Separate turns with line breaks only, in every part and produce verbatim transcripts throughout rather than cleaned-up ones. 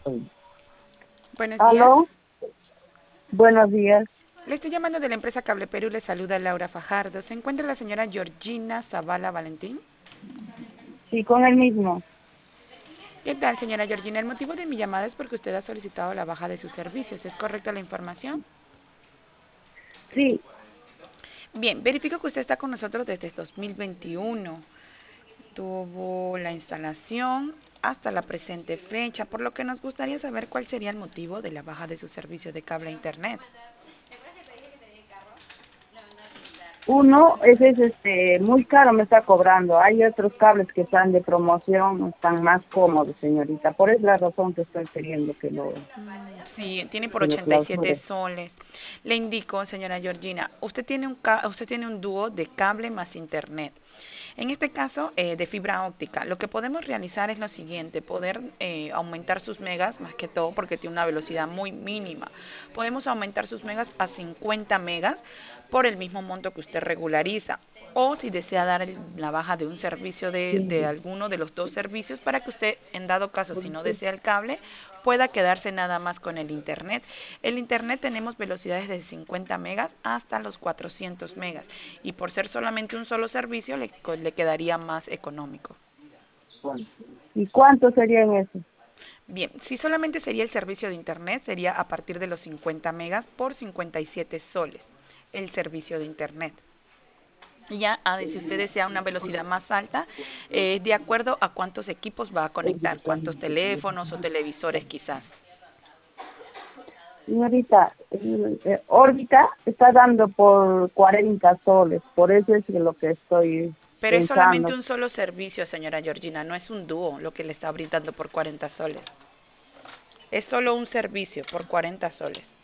Buenos días.
Aló, buenos días.
Le estoy llamando de la empresa Cable Perú. Le saluda Laura Fajardo. ¿Se encuentra la señora Georgina Zavala Valentín?
Sí, con el mismo.
¿Qué tal, señora Georgina? El motivo de mi llamada es porque usted ha solicitado la baja de sus servicios. ¿Es correcta la información?
Sí,
Bien, verifico que usted está con nosotros desde dos mil veintiuno. Tuvo la instalación hasta la presente fecha, por lo que nos gustaría saber cuál sería el motivo de la baja de su servicio de cable a internet.
uno, ese es este muy caro, me está cobrando. Hay otros cables que están de promoción, están más cómodos, señorita. Por esa es la razón que estoy queriendo que lo,
Sí, tiene por
que lo
ochenta y siete
clausure.
soles. Le indico, señora Georgina, usted tiene un, ca- usted tiene un dúo de cable más internet. En este caso, eh, de fibra óptica, lo que podemos realizar es lo siguiente, poder eh, aumentar sus megas, más que todo porque tiene una velocidad muy mínima. Podemos aumentar sus megas a cincuenta megas por el mismo monto que usted regulariza. O si desea dar el- la baja de un servicio de, de
Sí.
alguno de los dos servicios para que usted, en dado caso, si no desea el cable, pueda quedarse nada más con el internet. El internet tenemos velocidades de cincuenta megas hasta los cuatrocientos megas y por ser solamente un solo servicio le, le quedaría más económico.
¿Y cuánto sería en eso?
Bien, si solamente sería el servicio de internet, sería a partir de los cincuenta megas por cincuenta y siete soles el servicio de internet. Y ya, ah, si usted desea una velocidad más alta, eh, de acuerdo a cuántos equipos va a conectar, cuántos teléfonos o televisores quizás.
Señorita, el, eh, órbita está dando por cuarenta soles, por eso es lo que estoy
Pero es solamente
pensando.
un solo servicio, señora Georgina, no es un dúo lo que le está brindando por cuarenta soles. Es solo un servicio por cuarenta soles.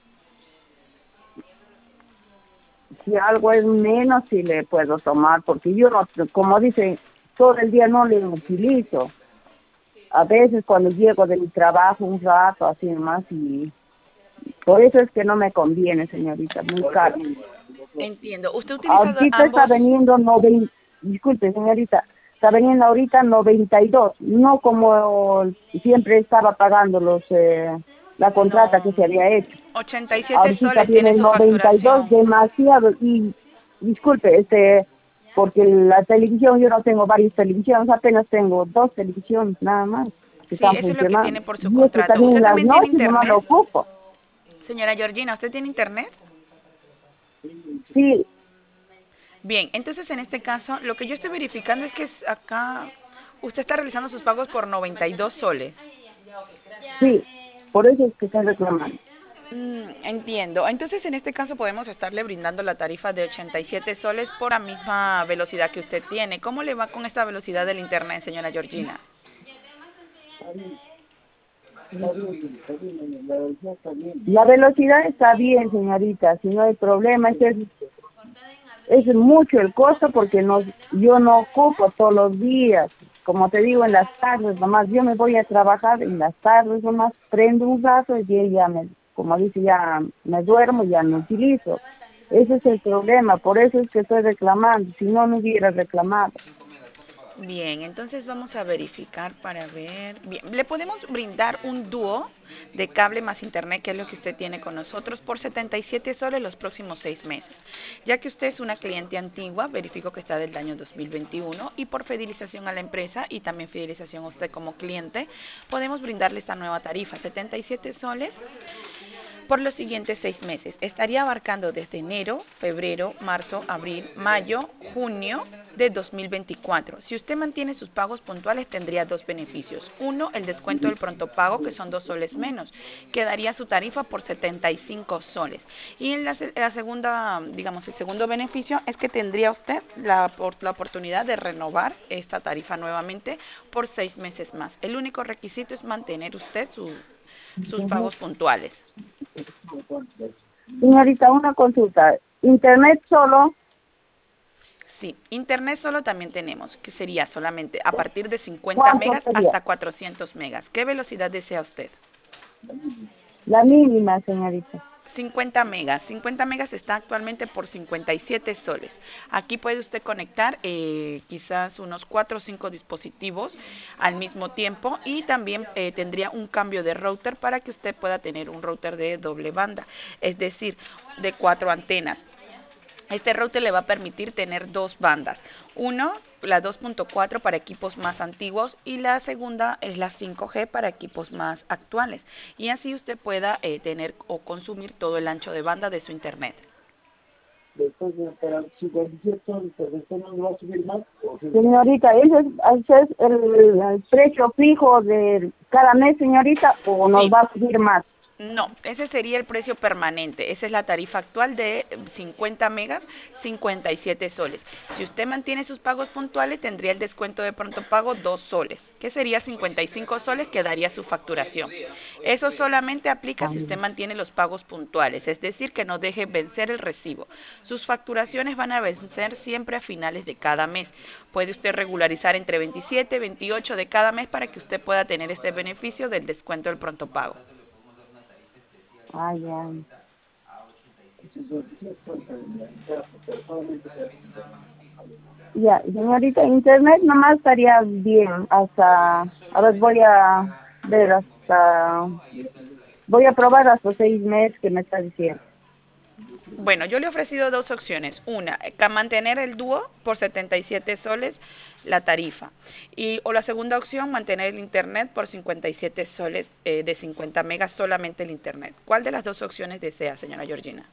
Si algo es menos, sí le puedo tomar, porque yo no, como dice, todo el día no le utilizo. A veces cuando llego de mi trabajo un rato, así más, y por eso es que no me conviene, señorita, muy caro.
Entiendo. ¿Usted utiliza do-
Ahorita está
ambos?
veniendo noventa, disculpe, señorita, está veniendo ahorita noventa y dos, no como siempre estaba pagando los eh, la contrata
No.
que se había hecho.
ochenta y siete
Ahorita
soles
viene
tiene
el
su
noventa y dos
facturación.
demasiado, y disculpe, este, porque la televisión, yo no tengo varias televisiones, apenas tengo dos televisiones nada más que
Sí,
están
eso es lo que tiene
funcionando.
por su
Y es que
contrato.
también en
¿Usted
las
también tiene
noches no lo
internet?
ocupo.
Señora Georgina, ¿usted tiene internet?
Sí,
Bien, entonces en este caso, lo que yo estoy verificando es que es acá usted está realizando sus pagos por noventa y dos soles.
sí, por eso es que están reclamando.
Mm, entiendo. Entonces, en este caso podemos estarle brindando la tarifa de ochenta y siete soles por la misma velocidad que usted tiene. ¿Cómo le va con esta velocidad del internet, señora Georgina?
La velocidad está bien, señorita, si no hay problema, es, que es mucho el costo porque no, yo no ocupo todos los días, como te digo, en las tardes nomás, yo me voy a trabajar en las tardes nomás, prendo un rato y ya me, como dice, ya me duermo, ya no utilizo. Ese es el problema, por eso es que estoy reclamando, si no, no hubiera reclamado.
Bien, entonces vamos a verificar para ver. Bien, le podemos brindar un dúo de cable más internet, que es lo que usted tiene con nosotros, por setenta y siete soles los próximos seis meses. Ya que usted es una cliente antigua, verifico que está del año dos mil veintiuno y por fidelización a la empresa y también fidelización a usted como cliente, podemos brindarle esta nueva tarifa, setenta y siete soles por los siguientes seis meses. Estaría abarcando desde enero, febrero, marzo, abril, mayo, junio de dos mil veinticuatro. Si usted mantiene sus pagos puntuales, tendría dos beneficios. Uno, el descuento del pronto pago, que son dos soles menos. Quedaría su tarifa por setenta y cinco soles. Y en la, la segunda, digamos, el segundo beneficio es que tendría usted la, la oportunidad de renovar esta tarifa nuevamente por seis meses más. El único requisito es mantener usted su, sus pagos puntuales.
Señorita, una consulta, internet solo,
Sí, internet solo también tenemos, que sería solamente a partir de cincuenta
¿cuánto
megas
sería?
hasta cuatrocientos megas. ¿Qué velocidad desea usted?
La mínima, señorita.
cincuenta megas. cincuenta megas está actualmente por cincuenta y siete soles. Aquí puede usted conectar eh, quizás unos cuatro o cinco dispositivos al mismo tiempo y también eh, tendría un cambio de router para que usted pueda tener un router de doble banda, es decir, de cuatro antenas. Este router le va a permitir tener dos bandas. Uno, la dos punto cuatro para equipos más antiguos y la segunda es la cinco G para equipos más actuales. Y así usted pueda eh, tener o consumir todo el ancho de banda de su internet.
Después de para cincuenta y siete soles, pues después no va a subir más. Señorita, ¿ese es, ese es el, el precio fijo de cada mes, señorita, o nos
Sí.
va a subir más?
No, ese sería el precio permanente. Esa es la tarifa actual de cincuenta megas, cincuenta y siete soles. Si usted mantiene sus pagos puntuales, tendría el descuento de pronto pago dos soles, que sería cincuenta y cinco soles que daría su facturación. Eso solamente aplica si usted mantiene los pagos puntuales, es decir, que no deje vencer el recibo. Sus facturaciones van a vencer siempre a finales de cada mes. Puede usted regularizar entre veintisiete, veintiocho de cada mes para que usted pueda tener este beneficio del descuento del pronto pago.
Ah, ya. Ya, señorita, internet nomás estaría bien hasta, a ver, voy a ver hasta, voy a probar hasta seis meses que me está diciendo.
Bueno, yo le he ofrecido dos opciones. Una, ca- mantener el dúo por setenta y siete soles la tarifa. Y, o la segunda opción, mantener el internet por cincuenta y siete soles eh, de cincuenta megas solamente el internet. ¿Cuál de las dos opciones desea, señora Georgina?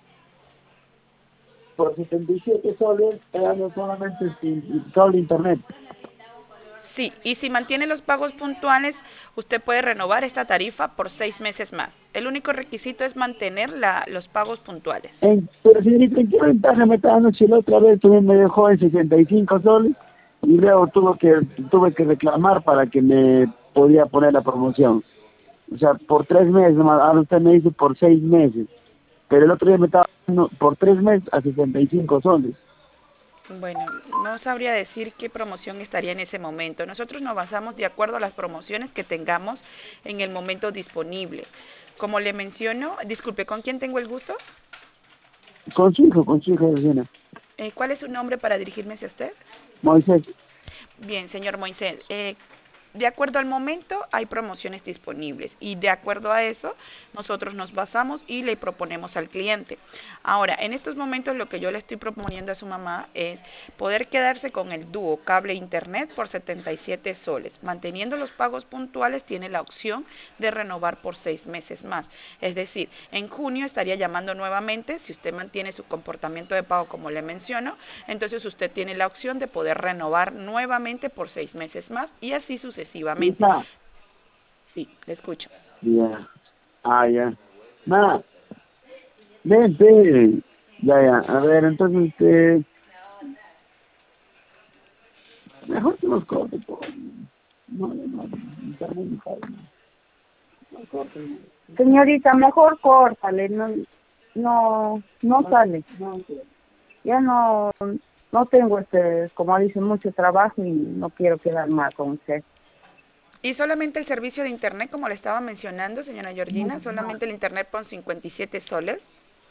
Por setenta y siete soles, pagando solamente sin solo internet.
Sí, y si mantiene los pagos puntuales, usted puede renovar esta tarifa por seis meses más. El único requisito es mantener la, los pagos puntuales.
En, pero señorita, ¿en qué ventaja me está dando si la otra vez también me dejó en sesenta y cinco soles y luego tuvo que, tuve que reclamar para que me podía poner la promoción? O sea, por tres meses, nomás, ahora usted me dice por seis meses, pero el otro día me estaba dando por tres meses a sesenta y cinco soles.
Bueno, no sabría decir qué promoción estaría en ese momento. Nosotros nos basamos de acuerdo a las promociones que tengamos en el momento disponible. Como le menciono, disculpe, ¿con quién tengo el gusto?
Con su hijo, con su hijo de Sena.
Eh, ¿cuál es su nombre para dirigirme hacia usted?
Moisés.
Bien, señor Moisés, eh, de acuerdo al momento hay promociones disponibles y de acuerdo a eso nosotros nos basamos y le proponemos al cliente. Ahora, en estos momentos lo que yo le estoy proponiendo a su mamá es poder quedarse con el dúo cable internet por setenta y siete soles. Manteniendo los pagos puntuales tiene la opción de renovar por seis meses más. Es decir, en junio estaría llamando nuevamente, si usted mantiene su comportamiento de pago como le menciono, entonces usted tiene la opción de poder renovar nuevamente por seis meses más y así sucesivamente.
Hija.
Sí, le escucho.
Ya. Ah, ya. Ma, vente. Ya, ya. A ver, entonces, este... mejor que nos corte, por... No, no, no. Internet mejor, no. No corte. Señorita, mejor córtale. No, no, no sale. Ya no, no tengo, este, como dicen, mucho trabajo y no quiero quedar mal con usted.
Y solamente el servicio de internet, como le estaba mencionando, señora Georgina, solamente el internet por cincuenta y siete soles.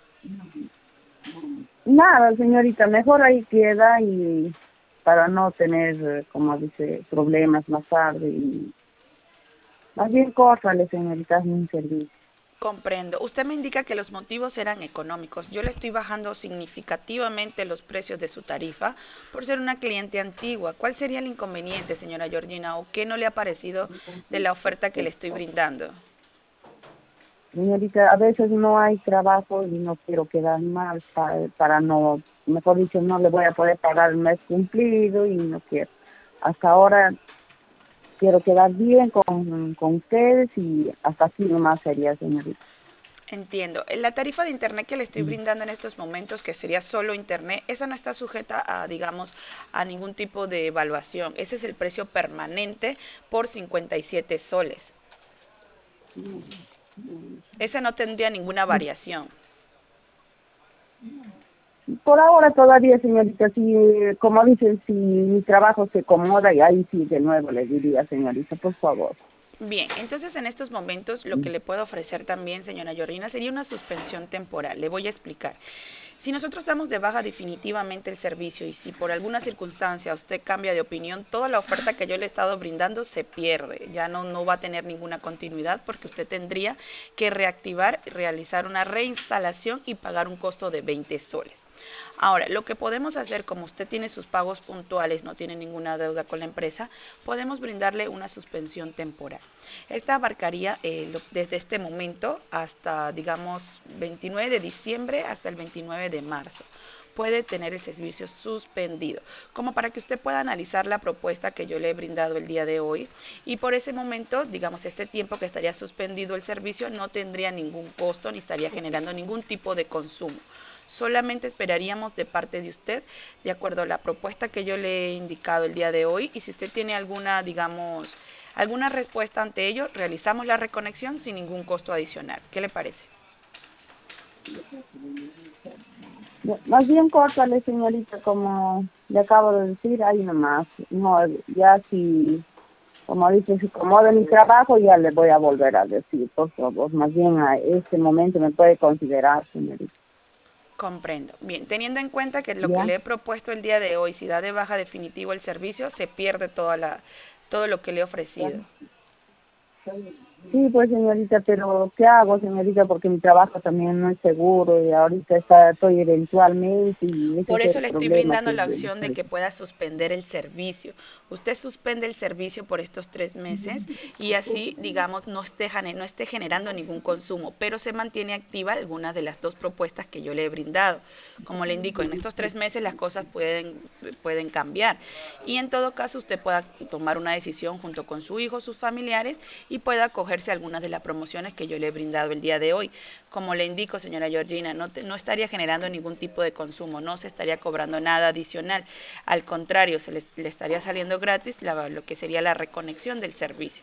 Nada, señorita, mejor ahí queda y para no tener, eh, como dice, problemas más tarde. Y más bien córtale, señorita, es un servicio.
Comprendo. Usted me indica que los motivos eran económicos. Yo le estoy bajando significativamente los precios de su tarifa por ser una cliente antigua. ¿Cuál sería el inconveniente, señora Georgina, o qué no le ha parecido de la oferta que le estoy brindando?
Señorita, a veces no hay trabajo y no quiero quedar mal para, para no, mejor dicho, no le voy a poder pagar el mes cumplido y no quiero. Hasta ahora quiero quedar bien con, con ustedes y hasta así nomás sería, señorita.
Entiendo. La tarifa de internet que le estoy brindando en estos momentos, que sería solo internet, esa no está sujeta a, digamos, a ningún tipo de evaluación. Ese es el precio permanente por cincuenta y siete soles. Ese no tendría ninguna variación.
Por ahora todavía, señorita, si, como dicen, si mi trabajo se acomoda, y ahí sí, de nuevo le diría, señorita, por favor.
Bien, entonces en estos momentos lo que le puedo ofrecer también, señora Georgina, sería una suspensión temporal. Le voy a explicar. Si nosotros damos de baja definitivamente el servicio y si por alguna circunstancia usted cambia de opinión, toda la oferta que yo le he estado brindando se pierde. Ya no, no va a tener ninguna continuidad porque usted tendría que reactivar, realizar una reinstalación y pagar un costo de veinte soles. Ahora, lo que podemos hacer, como usted tiene sus pagos puntuales, no tiene ninguna deuda con la empresa, podemos brindarle una suspensión temporal. Esta abarcaría eh, lo, desde este momento hasta, digamos, veintinueve de diciembre hasta el veintinueve de marzo. Puede tener el servicio suspendido, como para que usted pueda analizar la propuesta que yo le he brindado el día de hoy y por ese momento, digamos, este tiempo que estaría suspendido el servicio no tendría ningún costo ni estaría generando ningún tipo de consumo. Solamente esperaríamos de parte de usted, de acuerdo a la propuesta que yo le he indicado el día de hoy, y si usted tiene alguna, digamos, alguna respuesta ante ello, realizamos la reconexión sin ningún costo adicional. ¿Qué le parece?
Más bien córtale, señorita, como le acabo de decir, ahí nomás. No, ya si, como dice, si acomoda mi trabajo, ya le voy a volver a decir, por favor. Más bien a este momento me puede considerar, señorita.
Comprendo. Bien, teniendo en cuenta que lo que
¿Ya?
le he propuesto el día de hoy, si da de baja definitivo el servicio, se pierde toda la, todo lo que le he ofrecido.
Sí, pues señorita, pero ¿qué hago, señorita? Porque mi trabajo también no es seguro y ahorita está, estoy eventualmente y ese
Por
es
eso
el
le estoy
problema
brindando
que
la
yo
opción de que pueda suspender el servicio. Usted suspende el servicio por estos tres meses y así, digamos, no esté, no esté generando ningún consumo, pero se mantiene activa alguna de las dos propuestas que yo le he brindado. Como le indico, en estos tres meses las cosas pueden, pueden cambiar y en todo caso usted pueda tomar una decisión junto con su hijo, sus familiares y pueda acogerse a algunas de las promociones que yo le he brindado el día de hoy. Como le indico, señora Georgina, no, te, no estaría generando ningún tipo de consumo, no se estaría cobrando nada adicional. Al contrario, se le, le estaría saliendo gratis la, lo que sería la reconexión del servicio.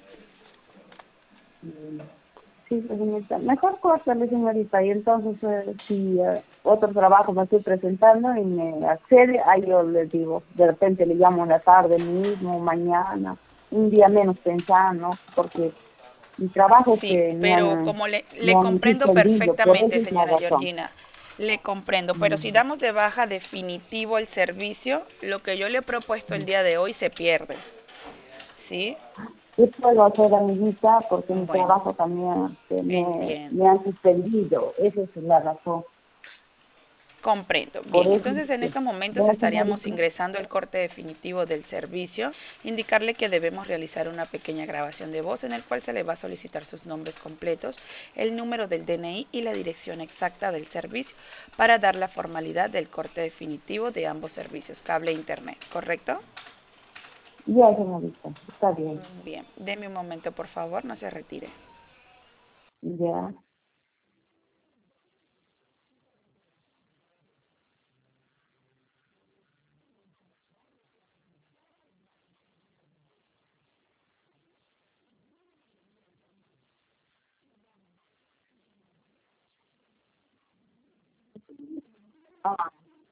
Sí, pues, señorita. Mejor córtale, señorita, y entonces eh, si eh, otro trabajo me estoy presentando y me accede, ahí yo le digo, de repente le llamo en la tarde mismo, mañana, un día menos pensando, porque mi trabajo es
Sí,
que me
pero
han,
como le,
me
le
han
comprendo
suspendido, por eso
perfectamente,
es la
señora
razón.
Georgina, le comprendo, pero si
Mm.
damos de baja definitivo el servicio, lo que yo le he propuesto el día de hoy se pierde. ¿Sí?
¿Qué puedo hacer, amiguita? Porque mi
Bueno,
trabajo también este, me,
entiendo.
me han suspendido, esa es la razón.
Comprendo.
Por
Bien,
eso
entonces
es
en
que,
estos momentos
ya,
estaríamos
señorita.
ingresando el corte definitivo del servicio, indicarle que debemos realizar una pequeña grabación de voz en el cual se le va a solicitar sus nombres completos, el número del D N I y la dirección exacta del servicio para dar la formalidad del corte definitivo de ambos servicios, cable e internet, ¿correcto?
Ya, señorita, está bien.
Bien, deme un momento por favor, no se retire.
Ya. Ah,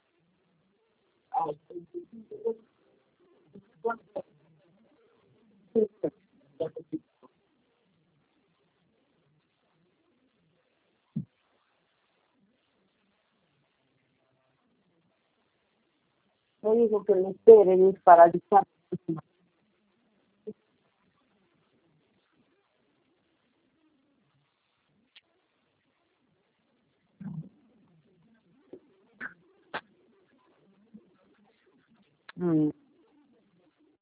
sí, sí. Me dijo que me esperen, es para avisar. Mm.